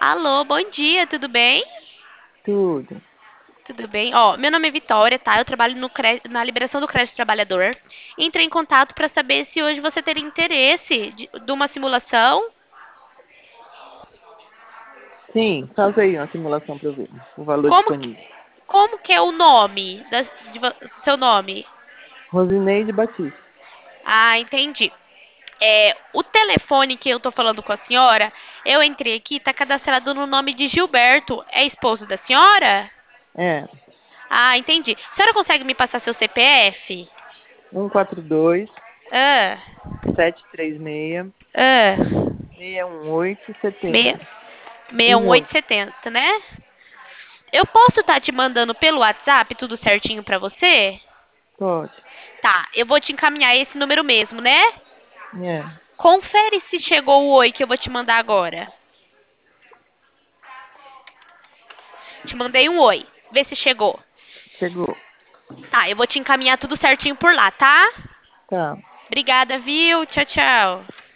Alô, bom dia, tudo bem? Tudo. Tudo bem? Ó, meu nome é Vitória, tá? Eu trabalho na liberação do crédito trabalhador. Entrei em contato para saber se hoje você teria interesse de uma simulação. Sim, faz aí uma simulação para eu ver o valor Como, disponível. como que é o nome seu nome? Rosineide Batista. Ah, entendi. O telefone que eu tô falando com a senhora, eu entrei aqui, tá cadastrado no nome de Gilberto. É esposo da senhora? É, Ah, entendi. A senhora consegue me passar seu CPF? 142 Ah, 736 ah. 618 Meia- 70. 68 18. 70, né? Eu posso estar te mandando pelo WhatsApp tudo certinho pra você? Pode. Tá, eu vou te encaminhar esse número mesmo, né? É, Confere se chegou o oi que eu vou te mandar agora. Te mandei um oi. Vê se chegou. chegou. Tá, eu vou te encaminhar tudo certinho por lá, tá? Tá. Obrigada, viu? Tchau, tchau.